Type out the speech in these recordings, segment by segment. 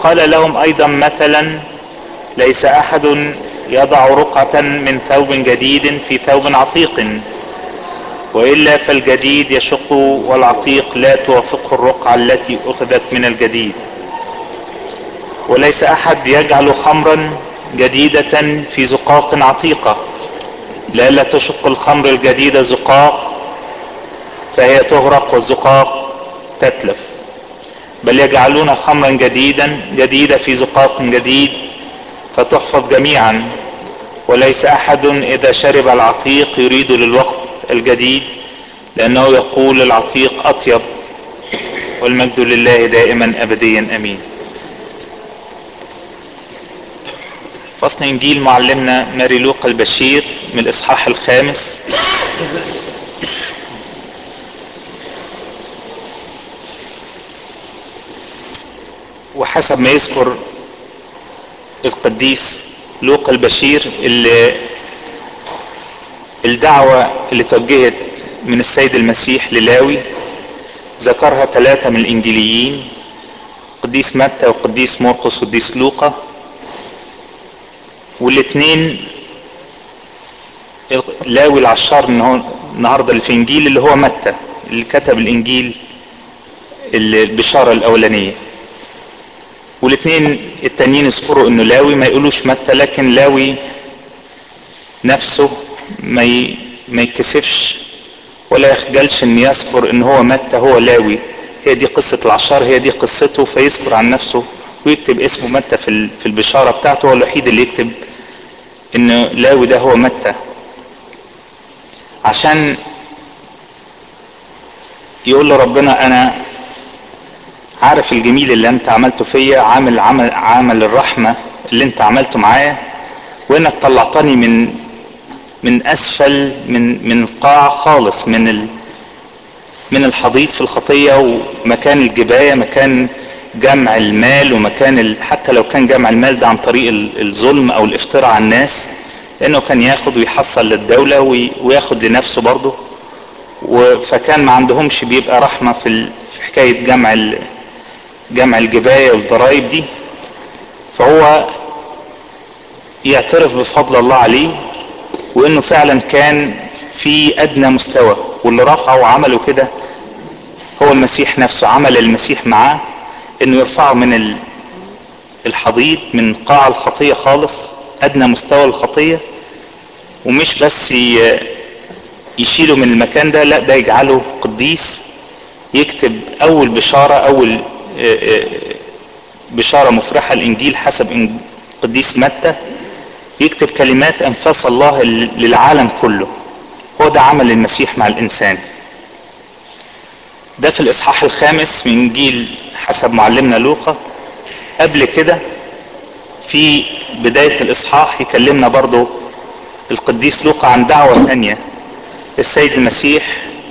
وقال لهم ايضا مثلا: ليس احد يضع رقعة من ثوب جديد في ثوب عتيق، والا فالجديد يشق والعتيق لا توافقه الرقعة التي اخذت من الجديد. وليس احد يجعل خمرا جديدة في زقاق عتيقة، لئلا تشق الخمر الجديدة زقاق فهي تغرق والزقاق تتلف، بل يجعلون خمرا جديدة في زقاق جديد فتحفظ جميعا. وليس احد اذا شرب العتيق يريد للوقت الجديد، لانه يقول العتيق اطيب. والمجد لله دائما ابديا امين. فصل انجيل معلمنا ماري لوقا البشير من الاصحاح 5. وحسب ما يذكر القديس لوقا البشير الدعوة اللي توجهت من السيد المسيح للاوي ذكرها 3 من الانجيليين: قديس متى وقديس مرقس وقديس لوقا. والاثنين لاوي العشار النهارده اللي في انجيل اللي هو متى اللي كتب الانجيل البشارة الاولانية، والاثنين التانيين يذكروا انه لاوي، ما يقولوش متى، لكن لاوي نفسه ما يكسفش ولا يخجلش ان يذكر ان هو متى هو لاوي. هي دي قصة العشار، هي دي قصته، فيذكر عن نفسه ويكتب اسمه متى في البشارة بتاعته. هو الوحيد اللي يكتب ان لاوي ده هو متى، عشان يقول لربنا: انا عارف الجميل اللي انت عملته فيا، عامل الرحمة اللي انت عملته معايا، وانك طلعتني من اسفل من القاع خالص، من الحضيض في الخطية، ومكان الجباية، مكان جمع المال، ومكان حتى لو كان جمع المال ده عن طريق الظلم او الافتراء على الناس، لانه كان ياخد ويحصل للدولة وياخد لنفسه برضه. فكان ما عندهمش بيبقى رحمة في حكاية جمع الجباية والضرائب دي. فهو يعترف بفضل الله عليه، وانه فعلا كان في ادنى مستوى، واللي رفعه وعمله كده هو المسيح نفسه. عمل المسيح معاه انه يرفعه من الحضيض، من قاع الخطية خالص، ادنى مستوى الخطية، ومش بس يشيله من المكان ده، لا ده يجعله قديس، يكتب اول بشارة مفرحة الانجيل حسب قديس متى، يكتب كلمات انفاس الله للعالم كله. هو ده عمل المسيح مع الانسان. ده في الاصحاح 5 من انجيل حسب معلمنا لوقا. قبل كده في بداية الاصحاح يكلمنا برضو القديس لوقا عن دعوة ثانية. السيد المسيح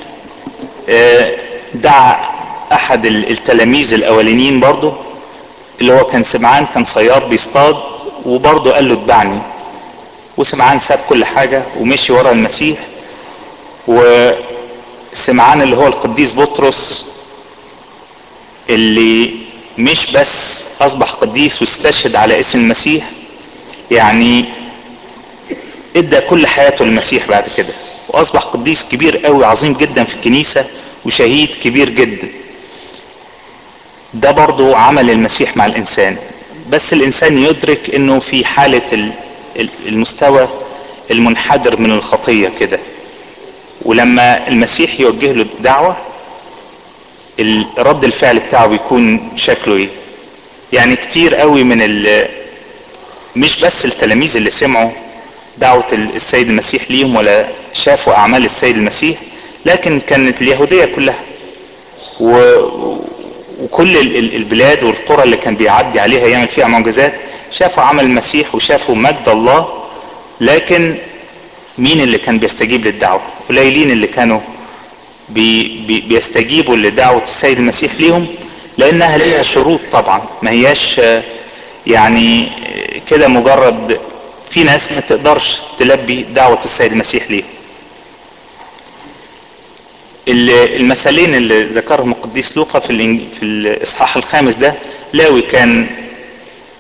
دعا احد التلاميذ الاولانيين برضو، اللي هو كان سمعان، كان صياد بيصطاد، وبرضو قال له: اتبعني. وسمعان ساب كل حاجة ومشي ورا المسيح. وسمعان اللي هو القديس بطرس، اللي مش بس اصبح قديس واستشهد على اسم المسيح، يعني ادى كل حياته للمسيح بعد كده، واصبح قديس كبير قوي، عظيم جدا في الكنيسة، وشهيد كبير جدا. ده برضو عمل المسيح مع الانسان، بس الانسان يدرك انه في حالة المستوى المنحدر من الخطية كده. ولما المسيح يوجه له الدعوة، الرد الفعل بتاعه بيكون شكله ايه؟ يعني كتير قوي مش بس التلاميذ اللي سمعوا دعوة السيد المسيح ليهم ولا شافوا اعمال السيد المسيح، لكن كانت اليهودية كلها وكل البلاد والقرى اللي كان بيعدي عليها يعمل فيها معجزات شافوا عمل المسيح وشافوا مجد الله. لكن مين اللي كان بيستجيب للدعوة؟ قليلين اللي كانوا بيستجيبوا لدعوة السيد المسيح ليهم، لانها ليها شروط طبعا، ما هياش يعني كده مجرد. في ناس ما تقدرش تلبي دعوة السيد المسيح ليهم. المثالين اللي ذكرهم القديس لوقا في الاصحاح 5 ده: لاوي كان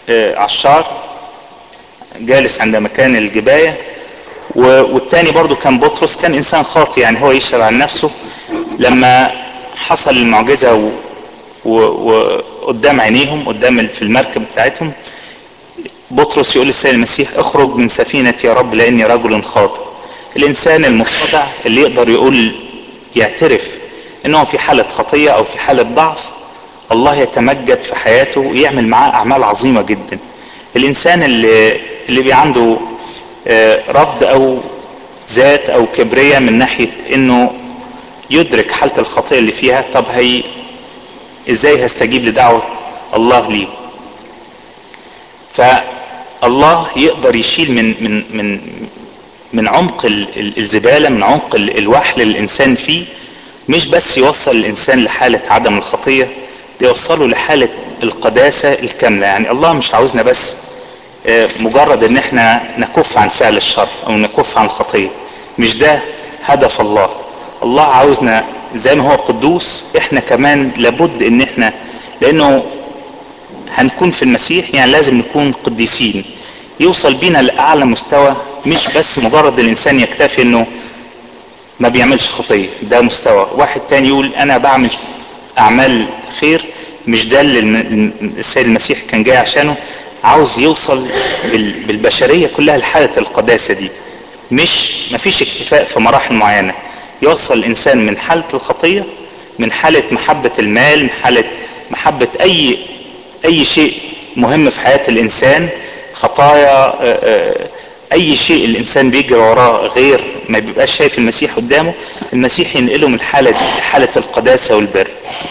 عشار جالس عند مكان الجباية، والتاني برضو كان بطرس، كان انسان خاطئ يعني هو يشهد عن نفسه. لما حصل المعجزة وقدام عينيهم قدام في المركب بتاعتهم، بطرس يقول للسيد المسيح اخرج من سفينتي يا رب لاني رجل خاطئ. الانسان المتضع اللي يقدر يقول يعترف انه في حالة خطية او في حالة ضعف، الله يتمجد في حياته ويعمل معاه اعمال عظيمة جدا. الانسان اللي بي عنده رفض او ذات او كبرية من ناحية انه يدرك حالة الخطية اللي فيها، طب هي ازاي هستجيب لدعوة الله ليه؟ فالله يقدر يشيل من عمق الزبالة، من عمق الوحل اللي الانسان فيه، مش بس يوصل الانسان لحالة عدم الخطية، يوصله لحالة القداسة الكاملة. يعني الله مش عاوزنا بس مجرد ان احنا نكف عن فعل الشر او نكف عن الخطية، مش ده هدف الله. الله عاوزنا زي ما هو قدوس احنا كمان لابد ان احنا، لانه هنكون في المسيح يعني لازم نكون قديسين، يوصل بينا لأعلى مستوى. مش بس مجرد الانسان يكتفي انه ما بيعملش خطية، ده مستوى. واحد تاني يقول انا بعمل اعمال خير، مش ده اللي السيد المسيح كان جاي عشانه. عاوز يوصل بالبشرية كلها لحالة القداسة دي. مفيش اكتفاء في مراحل معينة، يوصل الانسان من حالة الخطية، من حالة محبة المال، من حالة محبة اي شيء مهم في حياة الانسان، خطايا، اي شيء الانسان بيجري وراه غير ما بيبقاش شايف المسيح قدامه، المسيح ينقله من حالة القداسة والبر.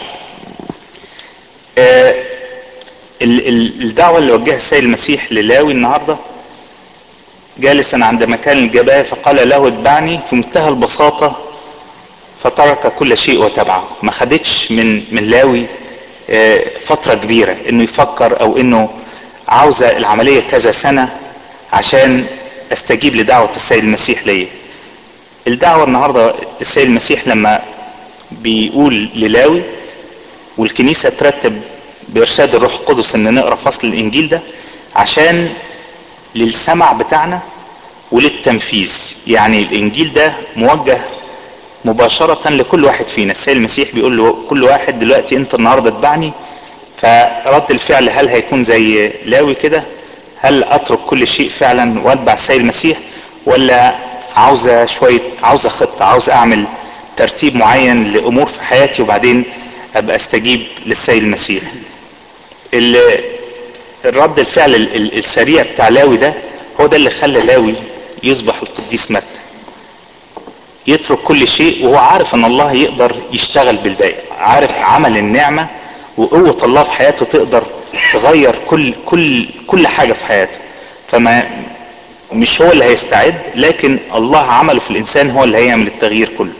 الدعوة اللي وجهها السيد المسيح للاوي النهاردة، جالسا عند مكان الجباية فقال له اتبعني، في منتهى البساطة فترك كل شيء وتبعه. ما خدتش من لاوي فترة كبيرة انه يفكر او انه عاوزة العملية كذا سنة عشان استجيب لدعوة السيد المسيح ليه. الدعوة النهاردة السيد المسيح لما بيقول للاوي، والكنيسة ترتب بإرشاد الروح القدس ان نقرأ فصل الانجيل ده عشان للسمع بتاعنا وللتنفيذ. يعني الانجيل ده موجه مباشرة لكل واحد فينا. السيد المسيح بيقول له كل واحد دلوقتي انت النهاردة اتبعني، فرد الفعل هل هيكون زي لاوي كده؟ هل اترك كل شيء فعلا واتبع السيد المسيح، ولا عاوزة خطة، عاوز اعمل ترتيب معين لامور في حياتي وبعدين ابقى استجيب للسيد المسيح؟ الرد الفعل السريع بتاع لاوي ده هو ده اللي خلى لاوي يصبح القديس متى، يترك كل شيء وهو عارف ان الله يقدر يشتغل بالباقي، عارف عمل النعمة وقوة الله في حياته تقدر تغير كل حاجة في حياته. فما مش هو اللي هيستعد، لكن الله عمله في الانسان هو اللي هيعمل التغيير كله.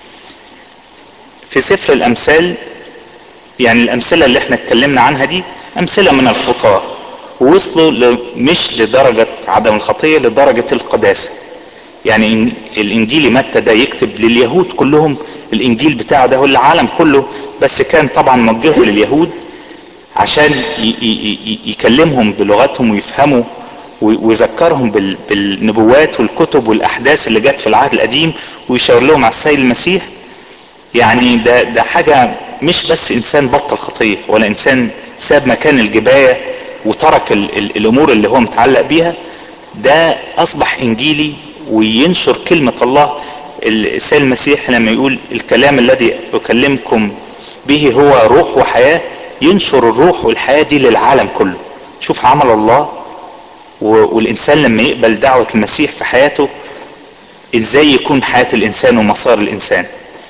في سفر الامثال، يعني الامثلة اللي احنا اتكلمنا عنها دي امثلة من الخطاة ووصلوا مش لدرجة عدم الخطية، لدرجة القداسة. يعني الانجيلي متى ده يكتب لليهود كلهم، الانجيل بتاعه ده هو العالم كله، بس كان طبعا موجهه لليهود عشان يكلمهم بلغتهم ويفهموا ويذكرهم بالنبوات والكتب والاحداث اللي جت في العهد القديم، ويشاور لهم على السيد المسيح. يعني ده حاجة مش بس انسان بطل خطية ولا انسان ساب مكان الجباية وترك الامور اللي هو متعلق بيها، ده اصبح انجيلي وينشر كلمة الله. السيد المسيح لما يقول الكلام الذي اكلمكم به هو روح وحياة، ينشر الروح والحياة دي للعالم كله. شوف عمل الله، والانسان لما يقبل دعوة المسيح في حياته ازاي يكون حياة الانسان ومسار الانسان.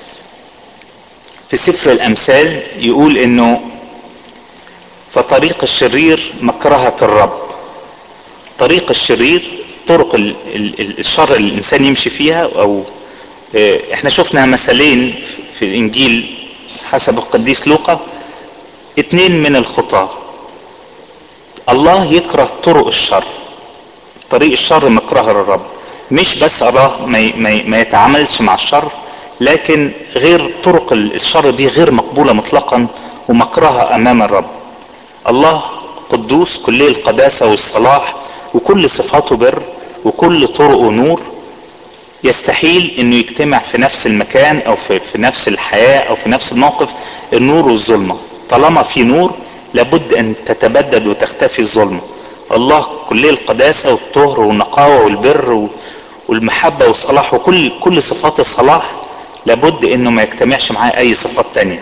في سفر الامثال يقول انه فطريق الشرير مكرهة الرب. طريق الشرير، طرق الشر اللي الانسان يمشي فيها، او احنا شفنا مثالين في الانجيل حسب القديس لوقا، اتنين من الخطاة. الله يكره طرق الشر، طريق الشر مكره الرب. مش بس الله ما يتعاملش مع الشر، لكن غير طرق الشر دي غير مقبولة مطلقا ومكرهة امام الرب. الله قدوس كلية القداسة والصلاح وكل صفاته بر وكل طرقه نور، يستحيل انه يجتمع في نفس المكان او في نفس الحياة او في نفس الموقف النور والظلمة. طالما في نور لابد ان تتبدد وتختفي الظلمة. الله كلية القداسة والطهر والنقاوة والبر والمحبة والصلاح وكل صفات الصلاح، لابد انه ما يجتمعش معاه اي صفات تانية.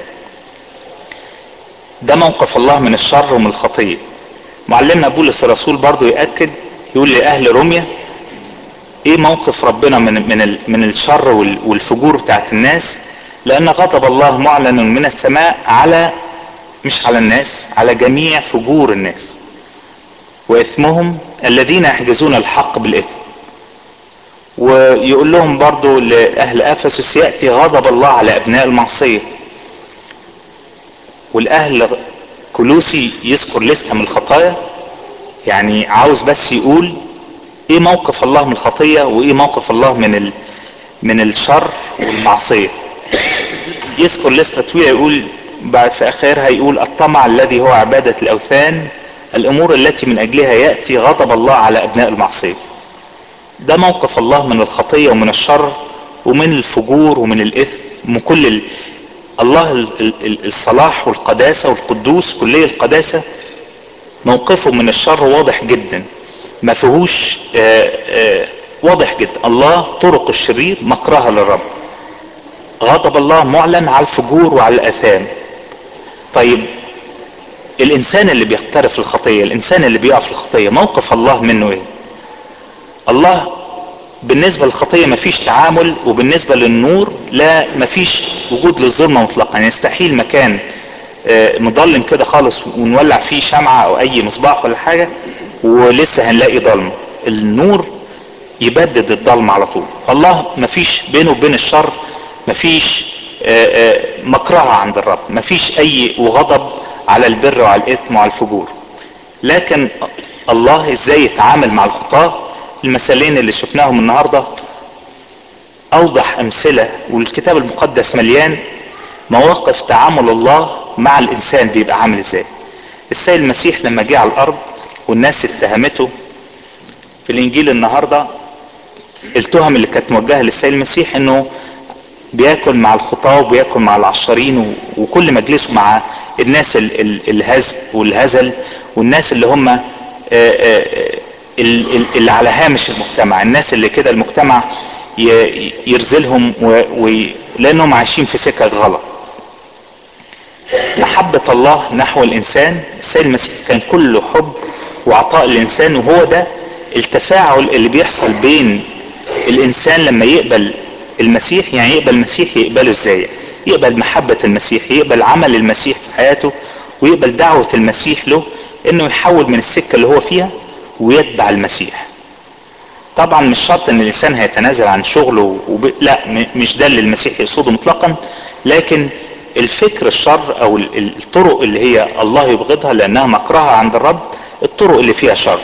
ده موقف الله من الشر ومن الخطية. معلمنا بولس الرسول برضو يأكد، يقول لأهل روميا ايه موقف ربنا من الشر والفجور بتاعت الناس. لان غضب الله معلن من السماء على، مش على الناس، على جميع فجور الناس واثمهم الذين يحجزون الحق بالاثم. ويقول لهم برضو لأهل افسس يأتي غضب الله على ابناء المعصية. والاهل كلوسي يذكر لستة من الخطايا، يعني عاوز بس يقول ايه موقف الله من الخطية وايه موقف الله من الشر والمعصية. يذكر لستة طويلة، يقول بعد في اخرها يقول الطمع الذي هو عبادة الاوثان، الامور التي من اجلها يأتي غضب الله على ابناء المعصية. ده موقف الله من الخطية ومن الشر ومن الفجور ومن الاثم ومن كل الله الصلاح والقداسة والقدوس كلية القداسة موقفه من الشر واضح جدا، ما فيهوش واضح جدا. الله طرق الشرير مكرها للرب. غضب الله معلن على الفجور وعلى الاثام. طيب الانسان اللي بيقترف الخطية، الانسان اللي بيقع في الخطية، موقف الله منه ايه؟ الله بالنسبة للخطية مفيش تعامل، وبالنسبة للنور لا، مفيش وجود للظلمة مطلقا. يعني يستحيل مكان مظلم كده خالص ونولع فيه شمعة او اي مصباح ولا حاجة ولسه هنلاقي ضلمة. النور يبدد الضلمة على طول. فالله مفيش بينه وبين الشر مفيش مكرهة عند الرب، مفيش اي وغضب على البر وعلى الاثم وعلى الفجور. لكن الله ازاي يتعامل مع الخطاة؟ المثالين اللي شفناهم النهاردة اوضح امثلة، والكتاب المقدس مليان مواقف تعامل الله مع الانسان بيبقى عامل ازاي. السيد المسيح لما جه على الارض والناس اتهمته في الانجيل النهاردة، التهم اللي كانت موجهة للسيد المسيح انه بياكل مع الخطاة وبياكل مع العشارين وكل مجلسه مع الناس والهزل والناس اللي هم اللي على هامش المجتمع، الناس اللي كده المجتمع يرزلهم لانهم عايشين في سكة غلط. محبة الله نحو الانسان، السيد المسيح كان كله حب وعطاء للانسان، وهو ده التفاعل اللي بيحصل بين الانسان لما يقبل المسيح. يعني يقبل المسيح، يقبله ازاي؟ يقبل محبة المسيح، يقبل عمل المسيح في حياته، ويقبل دعوة المسيح له انه يحول من السكة اللي هو فيها ويتبع المسيح. طبعا مش شرط ان الانسان هيتنازل عن شغله لا، مش ده اللي المسيح يقصده مطلقا، لكن الفكر الشر او الطرق اللي هي الله يبغضها لانها مكرهة عند الرب، الطرق اللي فيها شر.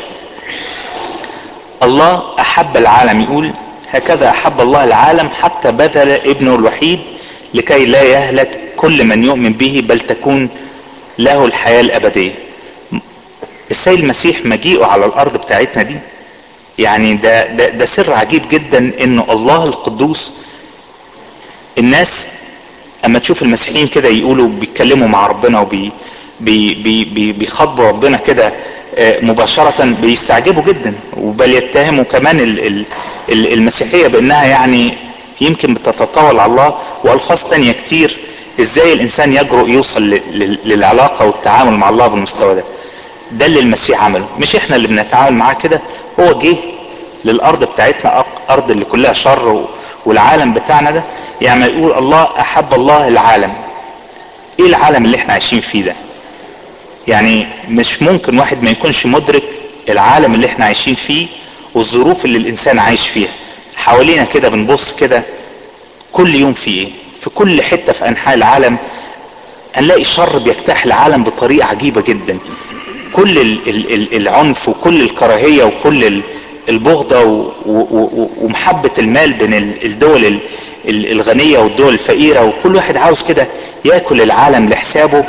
الله احب العالم، يقول هكذا احب الله العالم حتى بذل ابنه الوحيد لكي لا يهلك كل من يؤمن به بل تكون له الحياة الابدية. السيد المسيح مجيئه على الارض بتاعتنا دي، يعني ده سر عجيب جدا، انه الله القدوس. الناس اما تشوف المسيحيين كده يقولوا بيتكلموا مع ربنا بيخاطبوا ربنا كده مباشرة، بيستعجبوا جدا، وبل يتهموا كمان المسيحية بانها يعني يمكن بتتطاول على الله والفاظ تانية كتير. ازاي الانسان يجرؤ يوصل للعلاقة والتعامل مع الله بالمستوى ده؟ ده اللي المسيح عمله، مش احنا اللي بنتعامل معاه كده. هو جه للارض بتاعتنا، ارض اللي كلها شر والعالم بتاعنا ده. يعني يقول الله احب الله العالم، ايه العالم اللي احنا عايشين فيه ده؟ يعني مش ممكن واحد ما يكونش مدرك العالم اللي احنا عايشين فيه والظروف اللي الانسان عايش فيها. حوالينا كده بنبص كده كل يوم في ايه، في كل حتة في انحاء العالم هنلاقي الشر بيجتاح العالم بطريقة عجيبة جدا. كل العنف وكل الكراهية وكل البغضة ومحبة المال بين الدول الغنية والدول الفقيرة، وكل واحد عاوز كده ياكل العالم لحسابه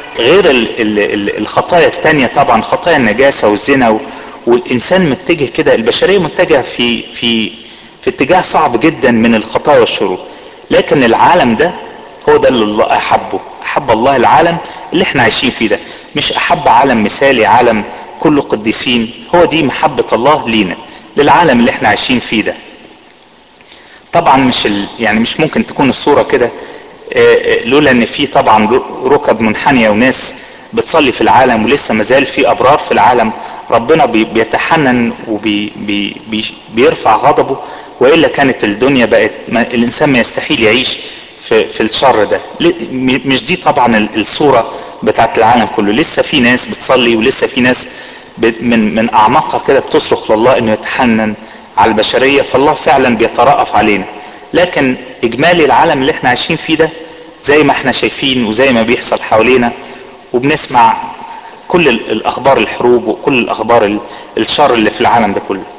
غير الخطايا التانية طبعا، خطايا النجاسة والزنا، والانسان متجه كده، البشرية متجهة في اتجاه صعب جدا من الخطايا والشرور. لكن العالم ده هو ده اللي الله احبه، احب الله العالم اللي احنا عايشين فيه ده، مش احب عالم مثالي، عالم كله قديسين. هو دي محبة الله لينا، للعالم اللي احنا عايشين فيه ده. طبعا مش يعني مش ممكن تكون الصورة كده لولا ان في طبعا ركب منحنية وناس بتصلي في العالم، ولسه مازال في ابرار في العالم. ربنا بيتحنن وبيرفع غضبه، والا كانت الدنيا بقت الانسان ما يستحيل يعيش في الشر ده. مش دي طبعا الصورة بتاعت العالم كله. لسه في ناس بتصلي، ولسه في ناس من اعماقها كده بتصرخ لله انه يتحنن على البشرية، فالله فعلا بيترأف علينا. لكن اجمالي العالم اللي احنا عايشين فيه ده زي ما احنا شايفين وزي ما بيحصل حوالينا، وبنسمع كل الاخبار الحروب وكل الاخبار الشر اللي في العالم ده كله.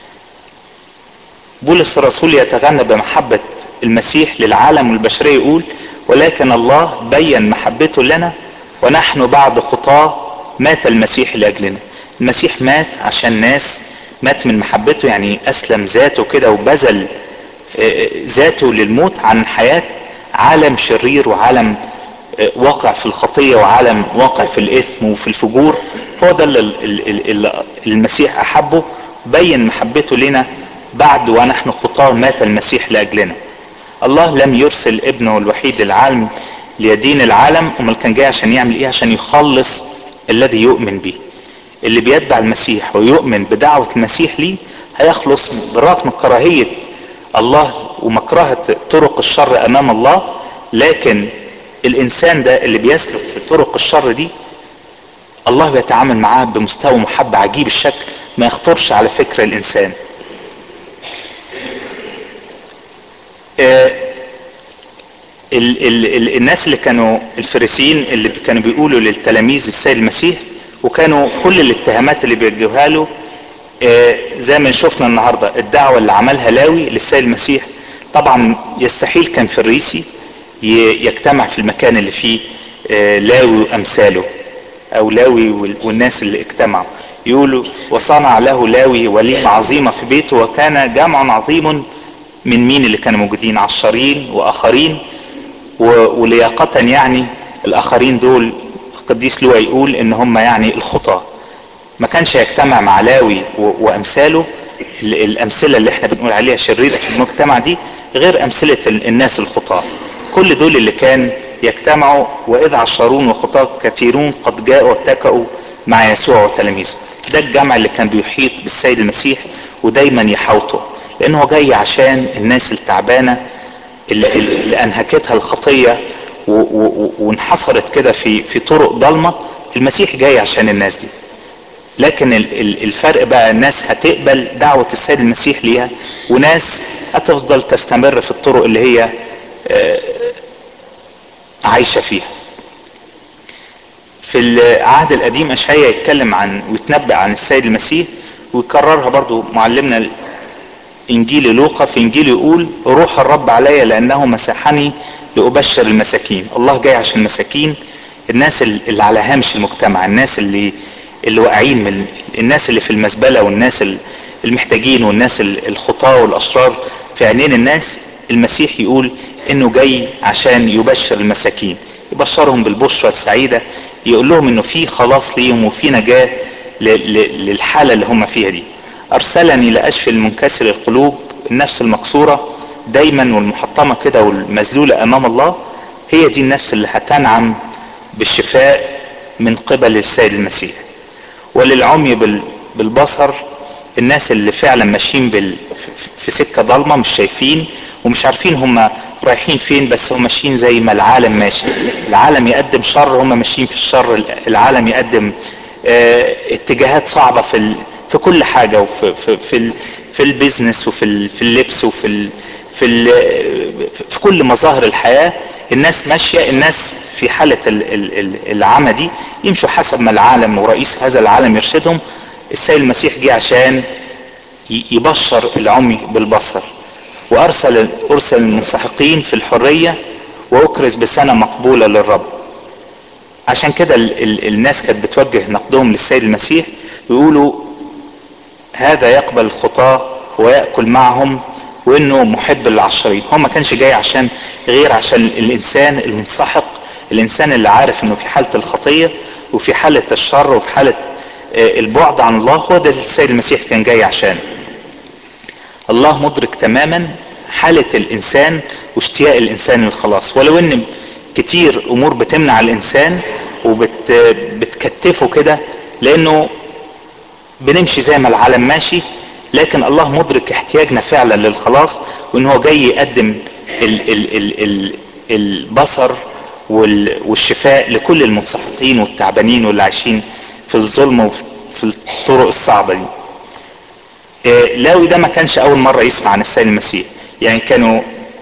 بولس الرسول يتغنى بمحبة المسيح للعالم والبشرية، يقول: ولكن الله بين محبته لنا ونحن بعد خطاه مات المسيح لأجلنا. المسيح مات عشان ناس، مات من محبته، يعني أسلم ذاته كده وبذل ذاته للموت عن حياة عالم شرير وعالم واقع في الخطية وعالم واقع في الإثم وفي الفجور. هو ده اللي المسيح أحبه، بين محبته لنا بعد ونحن خطاه مات المسيح لأجلنا. الله لم يرسل ابنه الوحيد للعالم ليدين العالم، امال كان جاي عشان يعمل ايه؟ عشان يخلص الذي يؤمن به. اللي بيتبع المسيح ويؤمن بدعوة المسيح ليه هيخلص بالرغم من كراهية الله ومكرهة طرق الشر امام الله. لكن الانسان ده اللي بيسلك في طرق الشر دي، الله بيتعامل معاه بمستوى محبة عجيب الشكل ما يخطرش على فكر الانسان. الناس اللي كانوا الفريسيين اللي كانوا بيقولوا للتلاميذ السيد المسيح، وكانوا كل الاتهامات اللي بيوجهوها له زي ما شفنا النهارده، الدعوه اللي عملها لاوي للسيد المسيح. طبعا يستحيل كان فريسي يجتمع في المكان اللي فيه لاوي وامثاله، او لاوي والناس اللي اجتمعوا. يقولوا: وصنع له لاوي وليمه عظيمه في بيته، وكان جمع عظيم من مين اللي كانوا موجودين؟ عشارين واخرين ولياقة. يعني الاخرين دول القديس لوقا يقول ان هم يعني الخطاة. ما كانش يجتمع مع لاوي وامثاله. الامثلة اللي احنا بنقول عليها شريرة في المجتمع دي غير امثلة الناس الخطاة. كل دول اللي كان يجتمعوا: واذ عشرون وخطاة كثيرون قد جاءوا واتكأوا مع يسوع وتلاميذه. ده الجمع اللي كان بيحيط بالسيد المسيح ودايما يحوطه، لانه جاي عشان الناس التعبانة اللي انهكتها الخطية وانحصرت كده في طرق ضلمة. المسيح جاي عشان الناس دي. لكن الفرق بقى، الناس هتقبل دعوة السيد المسيح ليها، وناس هتفضل تستمر في الطرق اللي هي عايشة فيها. في العهد القديم اشعياء يتكلم عن ويتنبأ عن السيد المسيح، ويكررها برضو معلمنا انجيل لوقا في انجيل، يقول: روح الرب علي لانه مسحني لابشر المساكين. الله جاي عشان المساكين، الناس اللي على هامش المجتمع، الناس اللي واقعين من الناس اللي في المزبلة، والناس المحتاجين، والناس الخطاة والاشرار في عينين الناس. المسيح يقول انه جاي عشان يبشر المساكين، يبشرهم بالبشرى السعيدة، يقول لهم انه في خلاص ليهم وفي نجاة للحالة اللي هم فيها دي. ارسلني لاشفي المنكسر القلوب، النفس المكسورة دايما والمحطمة كده والمذلولة امام الله، هي دي النفس اللي هتنعم بالشفاء من قبل السيد المسيح. وللعمي بالبصر، الناس اللي فعلا ماشيين في سكة ضلمة، مش شايفين ومش عارفين هم رايحين فين، بس هم ماشيين زي ما العالم ماشي. العالم يقدم شر، هم ماشيين في الشر. العالم يقدم اتجاهات صعبة في كل حاجة، في البيزنس وفي اللبس في كل مظاهر الحياة. الناس ماشية، الناس في حالة العمى دي يمشوا حسب ما العالم ورئيس هذا العالم يرشدهم. السيد المسيح جه عشان يبشر العمي بالبصر، وارسل المنسحقين في الحرية، واكرز بسنة مقبولة للرب. عشان كده الناس كانت بتوجه نقدهم للسيد المسيح، يقولوا هذا يقبل الخطاة ويأكل معهم وانه محب للعشرين. هو ما كانش جاي عشان غير عشان الانسان المنسحق، الانسان اللي عارف انه في حالة الخطية وفي حالة الشر وفي حالة البعد عن الله. هو ده السيد المسيح كان جاي عشان. الله مدرك تماما حالة الانسان واشتياق الانسان للخلاص، ولو ان كتير امور بتمنع الانسان وبتكتفه كده لانه بنمشي زي ما العالم ماشي، لكن الله مدرك احتياجنا فعلا للخلاص، وان هو جاي يقدم ال ال ال ال البصر والشفاء لكل المنسحقين والتعبانين واللي عايشين في الظلم وفي الطرق الصعبة دي. لاوي ده ما كانش اول مرة يسمع عن السيد المسيح، يعني كانوا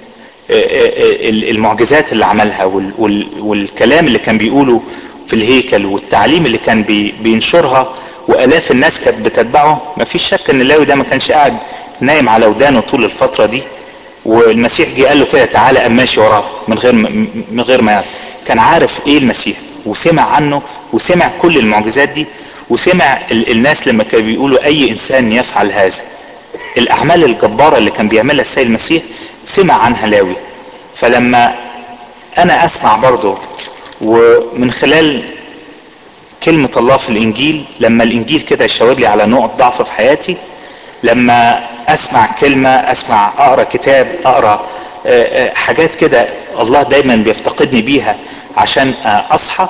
المعجزات اللي عملها والكلام اللي كان بيقوله في الهيكل والتعليم اللي كان بينشرها والاف الناس كانت بتتبعه، ما فيش شك ان لاوي ده ما كانش قاعد نايم على ودانه طول الفترة دي. والمسيح جه قال له كده تعالى، قام ماشي وراه من غير ما يعرف. كان عارف ايه المسيح وسمع عنه وسمع كل المعجزات دي، وسمع الناس لما كانوا بيقولوا اي انسان يفعل هذا. الاعمال الجبارة اللي كان بيعملها السيد المسيح سمع عنها لاوي. فلما انا اسمع برضه ومن خلال كلمة الله في الانجيل، لما الانجيل كده يشاور لي على نقط ضعف في حياتي، لما اسمع كلمة، اسمع اقرا كتاب، اقرا حاجات كده الله دايما بيفتقدني بيها عشان اصحى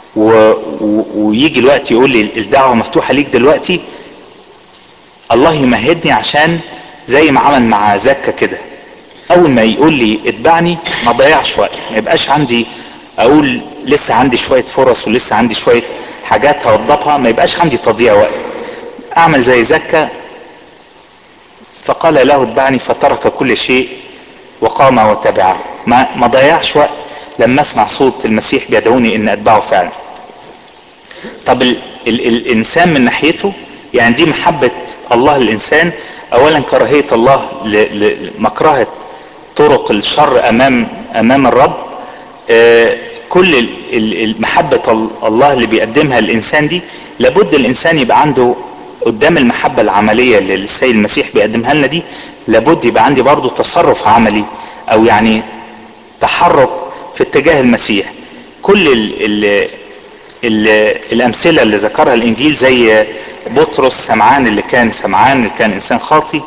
ويجي الوقت يقول لي الدعوة مفتوحة ليك دلوقتي، الله يمهدني عشان زي ما عمل مع زكا كده، اول ما يقول لي اتبعني ما ضيعش وقت، ما يبقاش عندي اقول لسه عندي شوية فرص ولسه عندي شوية حاجات هوضبها، ما يبقاش عندي تضييع وقت. اعمل زي زكا، فقال له اتبعني فترك كل شيء وقام وتبعه. ما ضيعش وقت لما اسمع صوت المسيح بيدعوني ان اتبعه فعلا. طب الانسان من ناحيته، يعني دي محبة الله للانسان. اولا كراهية الله لمكرهة طرق الشر امام الرب. كل محبة الله اللي بيقدمها للانسان دي، لابد الانسان يبقى عنده قدام المحبة العملية اللي السيد المسيح بيقدمها لنا دي، لابد يبقى عندي برضو تصرف عملي، او يعني تحرك في اتجاه المسيح. كل الامثلة اللي ذكرها الانجيل زي بطرس سمعان اللي كان انسان خاطي،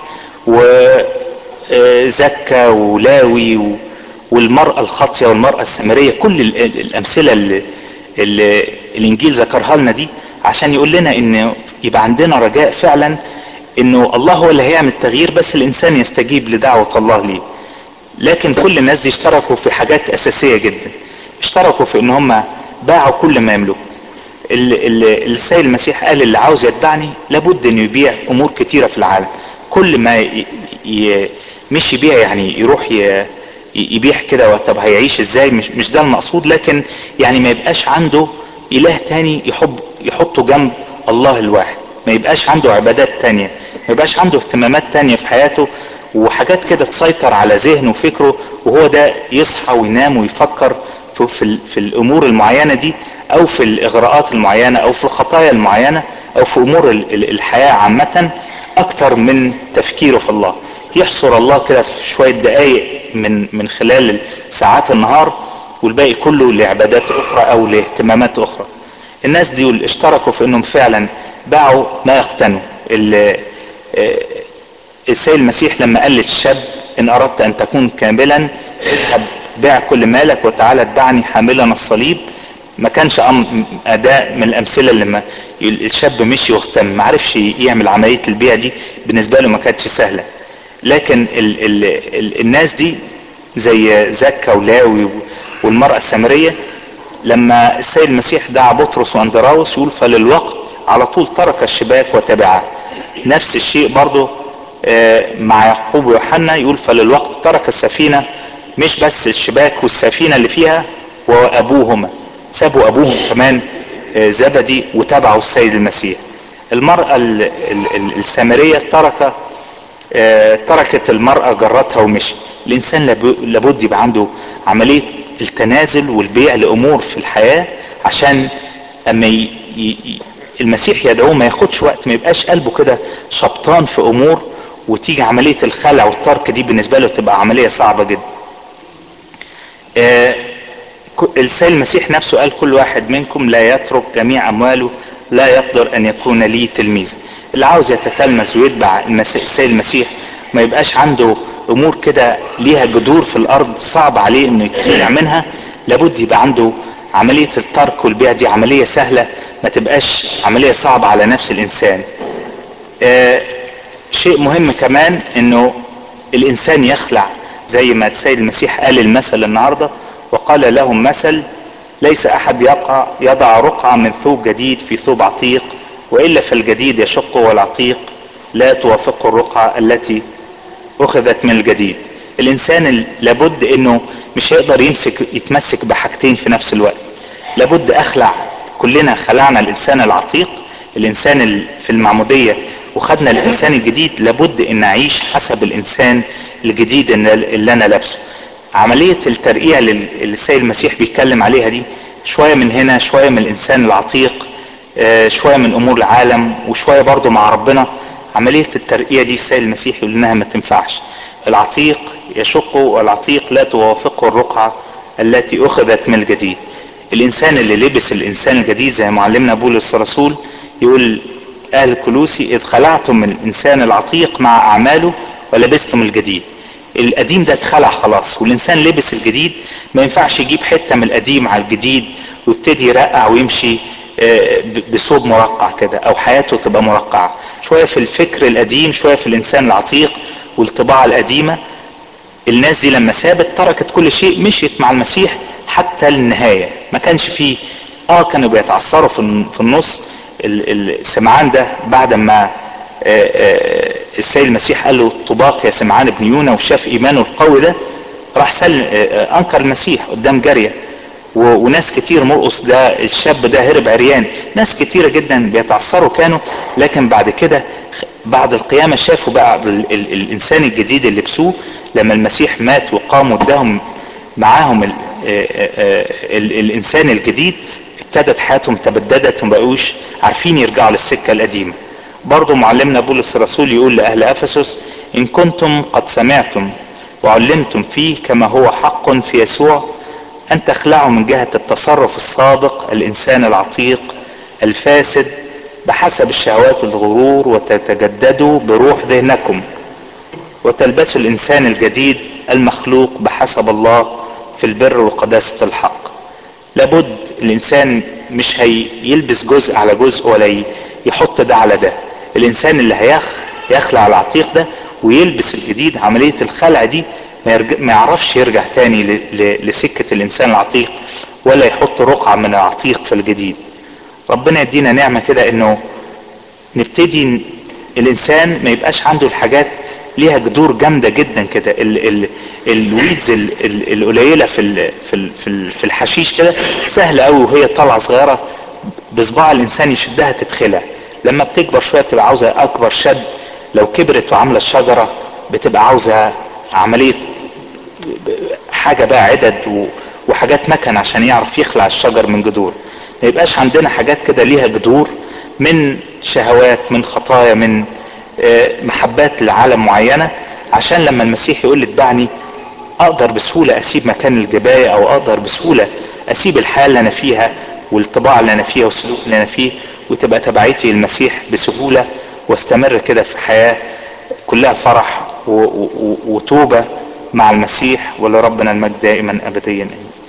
وزكا ولاوي والمرأة الخاطية والمرأة السامرية، كل الامثلة اللي الانجيل ذكرها لنا دي عشان يقول لنا ان يبقى عندنا رجاء فعلا انه الله هو اللي هيعمل التغيير، بس الانسان يستجيب لدعوة الله ليه. لكن كل الناس دي اشتركوا في حاجات اساسية جدا، اشتركوا في ان هم باعوا كل ما يملكوا. السيد المسيح قال اللي عاوز يتبعني لابد انه يبيع امور كتيرة في العالم. كل ما مش يبيع يعني يروح يبيع كده، طب هيعيش ازاي؟ مش ده المقصود، لكن يعني ما يبقاش عنده اله تاني يحطه جنب الله الواحد، ما يبقاش عنده عبادات تانية، ما يبقاش عنده اهتمامات تانية في حياته وحاجات كده تسيطر على ذهنه وفكره، وهو ده يصحى وينام ويفكر في الامور المعينة دي، او في الاغراءات المعينة، او في الخطايا المعينة، او في امور الحياة عامة، اكتر من تفكيره في الله. يحصر الله كده في شوية دقايق من خلال ساعات النهار، والباقي كله لعبادات اخرى او لاهتمامات اخرى. الناس دي اشتركوا في انهم فعلا باعوا ما يقتنوا. السيد المسيح لما قال للشاب ان اردت ان تكون كاملا اذهب بيع كل مالك وتعالى اتبعني حاملا الصليب، ما كانش اداء من الامثله اللي لما الشاب مشي واهتم ما عرفش يعمل عمليه البيع دي، بالنسبه له ما كانتش سهله. لكن الناس دي زي زكا ولاوي والمرأة السامرية، لما السيد المسيح دعا بطرس واندراوس يقول فللوقت على طول ترك الشباك وتبعه. نفس الشيء برضو مع يعقوب ويوحنا، يقول فللوقت ترك السفينة، مش بس الشباك والسفينة اللي فيها وابوهما، سابوا ابوهم كمان زبدي وتبعوا السيد المسيح. المرأة السامرية تركت المرأة جرتها ومشي. الانسان لابد يبقى عنده عملية التنازل والبيع لامور في الحياة عشان اما المسيح يدعوه ما ياخدش وقت، ما يبقاش قلبه كده شبطان في امور وتيجي عملية الخلع والترك دي بالنسبة له تبقى عملية صعبة جدا. السيد المسيح نفسه قال كل واحد منكم لا يترك جميع امواله لا يقدر ان يكون لي تلميذا. اللي عاوز يتتلمذ ويتبع السيد المسيح ما يبقاش عنده امور كده ليها جذور في الارض صعب عليه انه يتخلع منها، لابد يبقى عنده عملية الترك والبيع دي عملية سهلة، ما تبقاش عملية صعبة على نفس الانسان. شيء مهم كمان انه الانسان يخلع، زي ما السيد المسيح قال المثل النهاردة وقال لهم مثل: ليس احد يضع رقعة من ثوب جديد في ثوب عتيق، والا فالجديد يشق والعتيق لا توافق الرقعة التي اخذت من الجديد. الانسان لابد انه مش هيقدر يتمسك بحاجتين في نفس الوقت، لابد اخلع. كلنا خلعنا الانسان العتيق، الانسان في المعمودية، وخدنا الانسان الجديد. لابد ان نعيش حسب الانسان الجديد اللي انا لابسه. عملية الترقيع اللي السيد المسيح بيتكلم عليها دي شوية من هنا، شوية من الانسان العتيق، شوية من امور العالم، وشوية برضو مع ربنا. عملية الترقية دي السيد المسيح يقول انها ما تنفعش. العتيق يشق والعتيق لا توافقه الرقعة التي اخذت من الجديد. الانسان اللي لبس الانسان الجديد زي معلمنا بولس الرسول يقول اهل كلوسي: اذ خلعتم من الانسان العتيق مع اعماله ولبستم الجديد. القديم ده اتخلع خلاص والانسان لبس الجديد. ما ينفعش يجيب حتة من القديم على الجديد ويبتدي يرقع ويمشي بثوب مرقع كده، او حياته تبقى مرقعة، شوية في الفكر القديم شوية في الانسان العتيق والطباعة القديمة. الناس دي لما سابت تركت كل شيء مشيت مع المسيح حتى النهاية. ما كانش فيه كانوا بيتعثروا في النص. سمعان ده بعد ما السيد المسيح قال له طباق يا سمعان ابن يونا وشاف ايمانه القوي ده، راح انكر المسيح قدام جارية. وناس كتير، مرقص ده الشاب ده هرب عريان، ناس كتيرة جدا بيتعثروا كانوا. لكن بعد كده بعد القيامة شافوا بقى الانسان الجديد اللي لبسوه لما المسيح مات وقام قدامهم معاهم الانسان الجديد. ابتدت حياتهم تبددت ومبقوش عارفين يرجعوا للسكة القديمة. برضو معلمنا بولس الرسول يقول لأهل أفسس: إن كنتم قد سمعتم وعلمتم فيه كما هو حق في يسوع أن تخلعوا من جهة التصرف السابق الإنسان العتيق الفاسد بحسب الشهوات الغرور، وتتجددوا بروح ذهنكم، وتلبسوا الإنسان الجديد المخلوق بحسب الله في البر وقداسة الحق. لابد الإنسان مش هيلبس جزء على جزء ولا يحط ده على ده. الإنسان اللي هيخلع العتيق ده ويلبس الجديد، عملية الخلع دي ما يعرفش يرجع تاني لسكة الإنسان العتيق ولا يحط رقعة من العتيق في الجديد. ربنا يدينا نعمة كده انه نبتدي الانسان ما يبقاش عنده الحاجات ليها جذور جامده جدا كده. الويدز القليله في الحشيش كده سهل قوي وهي طالعه صغيره بصباع الانسان يشدها تتخلع. لما بتكبر شويه بتبقى عاوزه اكبر شد. لو كبرت وعامله الشجره بتبقى عاوزه عمليه حاجه بقى عدد وحاجات مكن عشان يعرف يخلع الشجر من جذور. ما يبقاش عندنا حاجات كده ليها جذور من شهوات، من خطايا، من محبات لعالم معينة، عشان لما المسيح يقول لي اتبعني اقدر بسهولة اسيب مكان الجباية، او اقدر بسهولة اسيب الحياة اللي انا فيها والطباع اللي انا فيها والسلوك اللي انا فيه، وتبقى تبعيتي المسيح بسهولة، واستمر كده في حياة كلها فرح وتوبة مع المسيح. ولربنا المجد دائما ابديا.